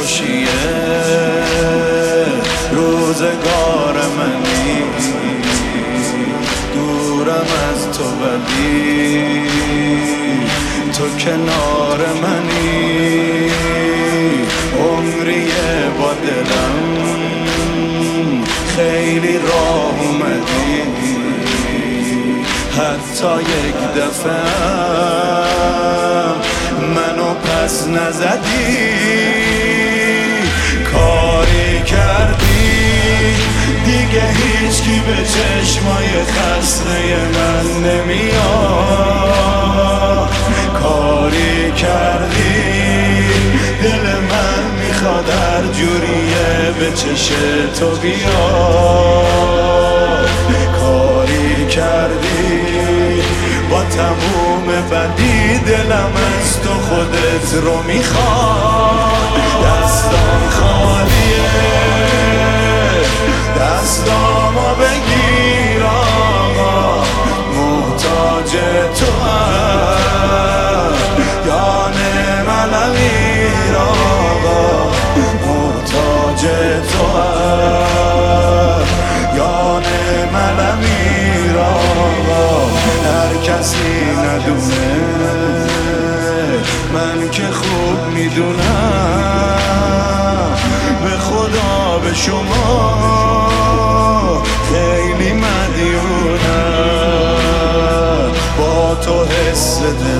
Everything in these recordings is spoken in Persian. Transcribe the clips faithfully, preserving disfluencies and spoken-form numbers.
خوشیه روزگار منی دورم از تو ولی تو کنار منی عمریه با دلم خیلی راه اومدی حتی یک دفعه منو پس نزدی کاری کردی دیگه هیچکی به چشمای خسته من نمیاد کاری کردی دل من میخواد هر جوریه به چش تو بیاد کاری کردی با تموم بدی دلم از تو خودت رو میخواد دستام خالیه دستامو بگیر آقا محتاج تو هم یانه من امیر آقا محتاج تو هم یانه من امیر آقا هر کسی ندونه من که خوب میدونم به خدا به شما خیلی مدیونم با تو حس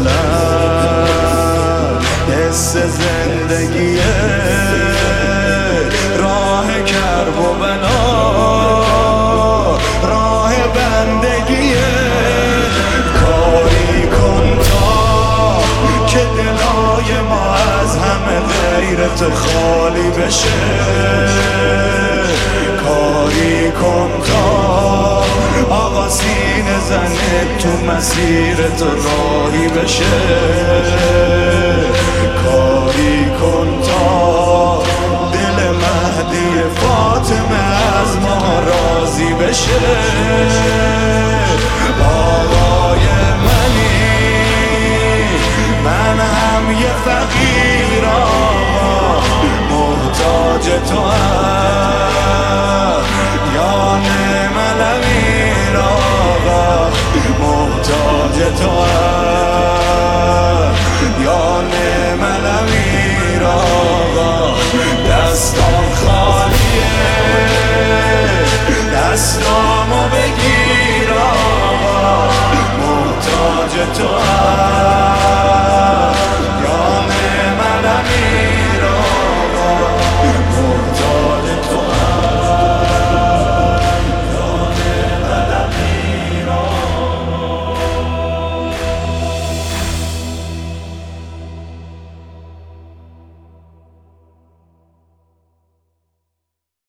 دلم حس زندگیه راه کرب و بلا راه بندگیه کاری کن تا که دلای ما از همه غیرت خالی بشه کاری کن تا آقا سینه زنه تو مسیر تو راهی بشه کاری کن تا دل مهدی فاطمه از ما راضی بشه